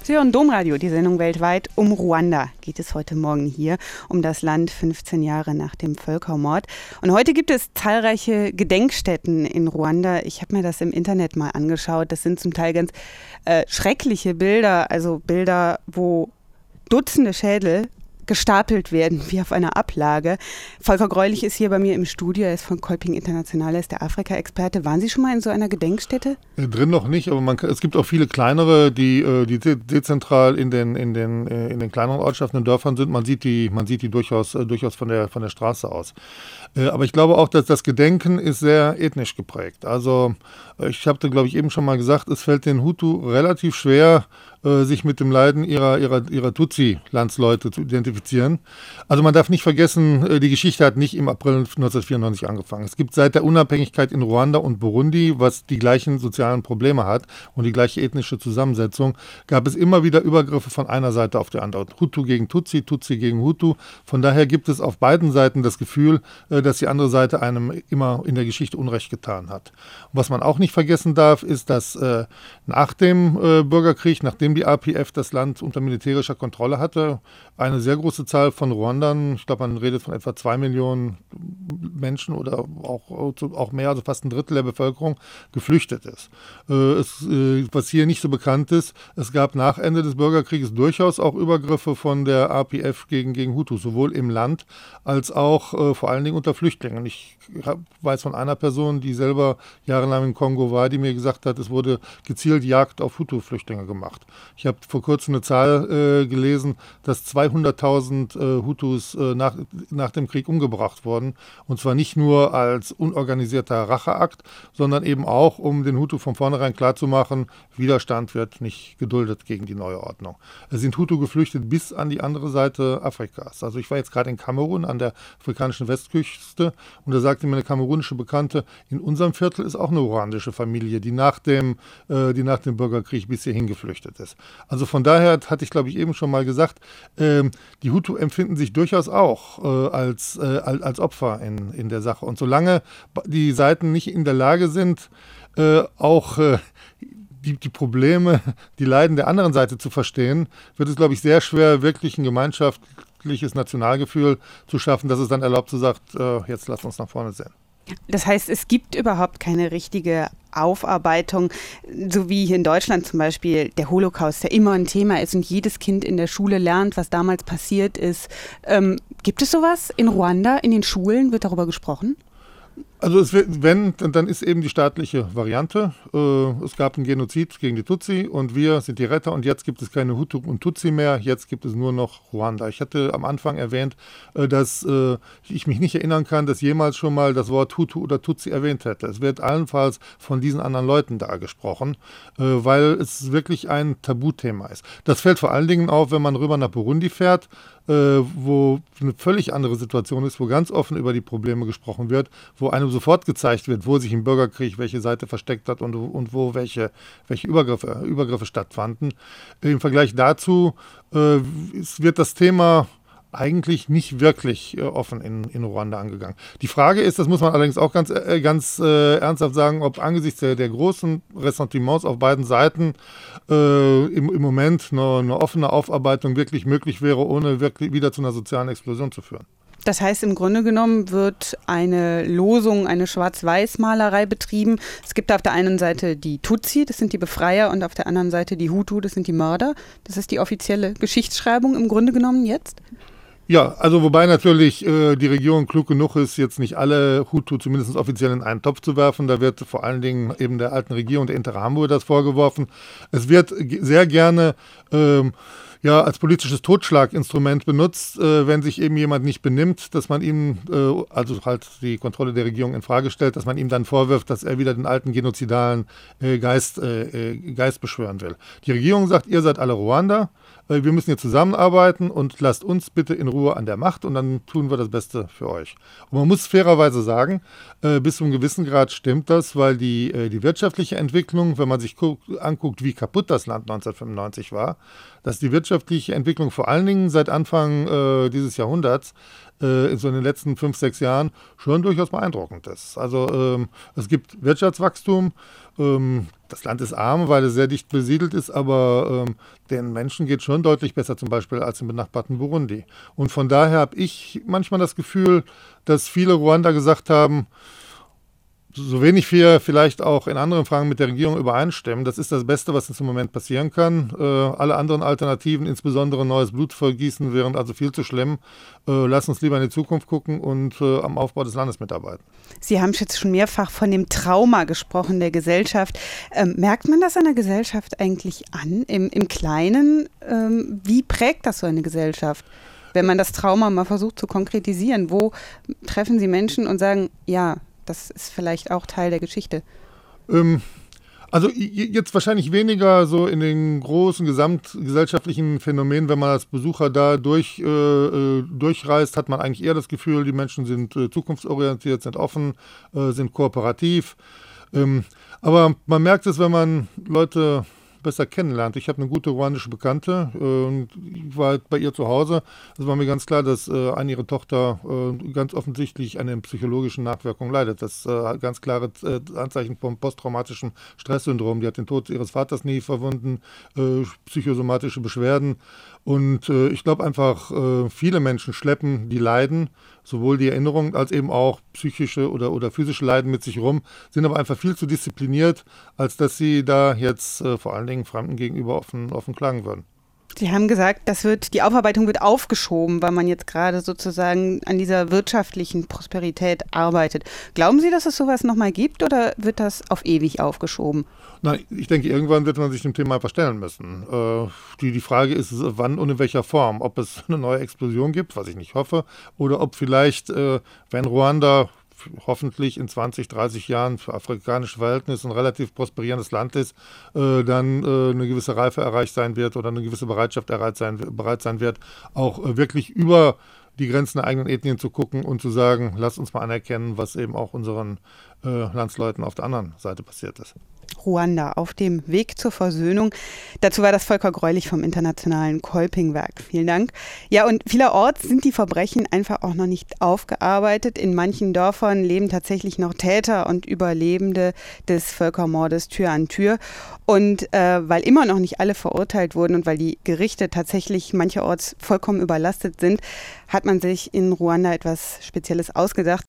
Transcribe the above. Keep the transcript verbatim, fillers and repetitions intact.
Sie hören Domradio, die Sendung weltweit. Um Ruanda geht es heute Morgen hier, um das Land fünfzehn Jahre nach dem Völkermord. Und heute gibt es zahlreiche Gedenkstätten in Ruanda. Ich habe mir das im Internet mal angeschaut. Das sind zum Teil ganz äh, schreckliche Bilder, also Bilder, wo Dutzende Schädel gestapelt werden, wie auf einer Ablage. Volker Greulich ist hier bei mir im Studio, er ist von Kolping International, er ist der Afrika-Experte. Waren Sie schon mal in so einer Gedenkstätte? Äh, drin noch nicht, aber man kann, es gibt auch viele kleinere, die, äh, die de- dezentral in den, in, den, äh, in den kleineren Ortschaften und Dörfern sind. Man sieht die, man sieht die durchaus, äh, durchaus von der, von der Straße aus. Äh, aber ich glaube auch, dass das Gedenken ist sehr ethnisch geprägt. Also äh, ich habe, glaube ich, eben schon mal gesagt, es fällt den Hutu relativ schwer, sich mit dem Leiden ihrer, ihrer, ihrer Tutsi-Landsleute zu identifizieren. Also man darf nicht vergessen, die Geschichte hat nicht im April neunzehnhundertvierundneunzig angefangen. Es gibt seit der Unabhängigkeit in Ruanda und Burundi, was die gleichen sozialen Probleme hat und die gleiche ethnische Zusammensetzung, gab es immer wieder Übergriffe von einer Seite auf die andere. Hutu gegen Tutsi, Tutsi gegen Hutu. Von daher gibt es auf beiden Seiten das Gefühl, dass die andere Seite einem immer in der Geschichte Unrecht getan hat. Und was man auch nicht vergessen darf, ist, dass äh, nach dem äh, Bürgerkrieg, nachdem die A P F das Land unter militärischer Kontrolle hatte, eine sehr große Zahl von Ruandern, ich glaube, man redet von etwa zwei Millionen Menschen oder auch, auch mehr, also fast ein Drittel der Bevölkerung, geflüchtet ist. Es, was hier nicht so bekannt ist, es gab nach Ende des Bürgerkrieges durchaus auch Übergriffe von der A P F gegen, gegen Hutus, sowohl im Land als auch äh, vor allen Dingen unter Flüchtlingen. Ich hab, weiß von einer Person, die selber jahrelang im Kongo war, die mir gesagt hat, es wurde gezielt Jagd auf Hutu-Flüchtlinge gemacht. Ich habe vor kurzem eine Zahl äh, gelesen, dass zweihunderttausend äh, Hutus äh, nach, nach dem Krieg umgebracht wurden. Und zwar nicht nur als unorganisierter Racheakt, sondern eben auch, um den Hutu von vornherein klarzumachen, Widerstand wird nicht geduldet gegen die neue Ordnung. Es sind Hutu geflüchtet bis an die andere Seite Afrikas. Also ich war jetzt gerade in Kamerun an der afrikanischen Westküste und da sagte mir eine kamerunische Bekannte, in unserem Viertel ist auch eine ruandische Familie, die nach dem, äh, die nach dem Bürgerkrieg bis hierhin geflüchtet ist. Also von daher hatte ich, glaube ich, eben schon mal gesagt, äh, die Hutu empfinden sich durchaus auch äh, als, äh, als Opfer in, in der Sache. Und solange die Seiten nicht in der Lage sind, äh, auch äh, die, die Probleme, die Leiden der anderen Seite zu verstehen, wird es, glaube ich, sehr schwer, wirklich ein gemeinschaftliches Nationalgefühl zu schaffen, dass es dann erlaubt zu sagen, äh, jetzt lass uns nach vorne sehen. Das heißt, es gibt überhaupt keine richtige Aufarbeitung, so wie hier in Deutschland zum Beispiel der Holocaust, der immer ein Thema ist und jedes Kind in der Schule lernt, was damals passiert ist. Ähm, gibt es sowas in Ruanda, in den Schulen? Wird darüber gesprochen? Also es wird, wenn, dann ist eben die staatliche Variante. Äh, es gab einen Genozid gegen die Tutsi und wir sind die Retter und jetzt gibt es keine Hutu und Tutsi mehr, jetzt gibt es nur noch Ruanda. Ich hatte am Anfang erwähnt, äh, dass äh, ich mich nicht erinnern kann, dass jemals schon mal das Wort Hutu oder Tutsi erwähnt hätte. Es wird allenfalls von diesen anderen Leuten da gesprochen, äh, weil es wirklich ein Tabuthema ist. Das fällt vor allen Dingen auf, wenn man rüber nach Burundi fährt, äh, wo eine völlig andere Situation ist, wo ganz offen über die Probleme gesprochen wird, wo einem sofort gezeigt wird, wo sich im Bürgerkrieg welche Seite versteckt hat und, und wo welche, welche Übergriffe, Übergriffe stattfanden. Im Vergleich dazu äh, wird das Thema eigentlich nicht wirklich äh, offen in, in Ruanda angegangen. Die Frage ist, das muss man allerdings auch ganz, äh, ganz äh, ernsthaft sagen, ob angesichts der, der großen Ressentiments auf beiden Seiten äh, im, im Moment eine, eine offene Aufarbeitung wirklich möglich wäre, ohne wirklich wieder zu einer sozialen Explosion zu führen. Das heißt, im Grunde genommen wird eine Losung, eine Schwarz-Weiß-Malerei betrieben. Es gibt auf der einen Seite die Tutsi, das sind die Befreier, und auf der anderen Seite die Hutu, das sind die Mörder. Das ist die offizielle Geschichtsschreibung im Grunde genommen jetzt? Ja, also wobei natürlich äh, die Regierung klug genug ist, jetzt nicht alle Hutu zumindest offiziell in einen Topf zu werfen. Da wird vor allen Dingen eben der alten Regierung, der Interahamwe, das vorgeworfen. Es wird g- sehr gerne ähm, ja, als politisches Totschlaginstrument benutzt, äh, wenn sich eben jemand nicht benimmt, dass man ihm, äh, also halt die Kontrolle der Regierung in Frage stellt, dass man ihm dann vorwirft, dass er wieder den alten genozidalen äh, Geist, äh, Geist beschwören will. Die Regierung sagt, ihr seid alle Ruander, äh, wir müssen hier zusammenarbeiten und lasst uns bitte in Ruhe an der Macht und dann tun wir das Beste für euch. Und man muss fairerweise sagen, äh, bis zu einem gewissen Grad stimmt das, weil die, äh, die wirtschaftliche Entwicklung, wenn man sich guckt, anguckt, wie kaputt das Land neunzehnhundertfünfundneunzig war, dass die wirtschaftliche Entwicklung vor allen Dingen seit Anfang äh, dieses Jahrhunderts, äh, so in den letzten fünf, sechs Jahren, schon durchaus beeindruckend ist. Also ähm, es gibt Wirtschaftswachstum, ähm, Das Land ist arm, weil es sehr dicht besiedelt ist, aber ähm, den Menschen geht schon deutlich besser zum Beispiel als im benachbarten Burundi. Und von daher habe ich manchmal das Gefühl, dass viele Ruander gesagt haben, so wenig wir vielleicht auch in anderen Fragen mit der Regierung übereinstimmen, das ist das Beste, was uns im Moment passieren kann. Äh, alle anderen Alternativen, insbesondere neues Blut vergießen, wären also viel zu schlimm. Äh, lass uns lieber in die Zukunft gucken und äh, am Aufbau des Landes mitarbeiten. Sie haben jetzt schon mehrfach von dem Trauma gesprochen der Gesellschaft. Ähm, merkt man das an der Gesellschaft eigentlich an, im, im Kleinen? Ähm, wie prägt das so eine Gesellschaft? Wenn man das Trauma mal versucht zu konkretisieren, wo treffen Sie Menschen und sagen, ja, das ist vielleicht auch Teil der Geschichte? Ähm, also jetzt wahrscheinlich weniger so in den großen gesamtgesellschaftlichen Phänomenen. Wenn man als Besucher da durch, äh, durchreist, hat man eigentlich eher das Gefühl, die Menschen sind äh, zukunftsorientiert, sind offen, äh, sind kooperativ. Ähm, aber man merkt es, wenn man Leute besser kennenlernt. Ich habe eine gute ruandische Bekannte äh, und ich war bei ihr zu Hause. Es war mir ganz klar, dass äh, eine ihre Tochter äh, ganz offensichtlich an den psychologischen Nachwirkungen leidet. Das äh, hat ganz klare äh, Anzeichen vom posttraumatischen Stresssyndrom. Die hat den Tod ihres Vaters nie verwunden, äh, psychosomatische Beschwerden. Und äh, ich glaube einfach, äh, viele Menschen schleppen die Leiden, sowohl die Erinnerungen als eben auch psychische oder, oder physische Leiden mit sich rum, sind aber einfach viel zu diszipliniert, als dass sie da jetzt äh, vor allen Dingen Fremden gegenüber offen, offen klagen würden. Sie haben gesagt, das wird, die Aufarbeitung wird aufgeschoben, weil man jetzt gerade sozusagen an dieser wirtschaftlichen Prosperität arbeitet. Glauben Sie, dass es sowas nochmal gibt oder wird das auf ewig aufgeschoben? Nein, ich denke, irgendwann wird man sich dem Thema einfach stellen müssen. Äh, die, die Frage ist, wann und in welcher Form. Ob es eine neue Explosion gibt, was ich nicht hoffe, oder ob vielleicht, äh, wenn Ruanda hoffentlich in zwanzig, dreißig Jahren für afrikanische Verhältnisse ein relativ prosperierendes Land ist, äh, dann äh, eine gewisse Reife erreicht sein wird oder eine gewisse Bereitschaft erreicht sein, bereit sein wird, auch äh, wirklich über die Grenzen der eigenen Ethnien zu gucken und zu sagen, lasst uns mal anerkennen, was eben auch unseren äh, Landsleuten auf der anderen Seite passiert ist. Ruanda auf dem Weg zur Versöhnung. Dazu war das Volker Greulich vom Internationalen Kolpingwerk. Vielen Dank. Ja, und vielerorts sind die Verbrechen einfach auch noch nicht aufgearbeitet. In manchen Dörfern leben tatsächlich noch Täter und Überlebende des Völkermordes Tür an Tür. Und äh, weil immer noch nicht alle verurteilt wurden und weil die Gerichte tatsächlich mancherorts vollkommen überlastet sind, hat man sich in Ruanda etwas Spezielles ausgedacht.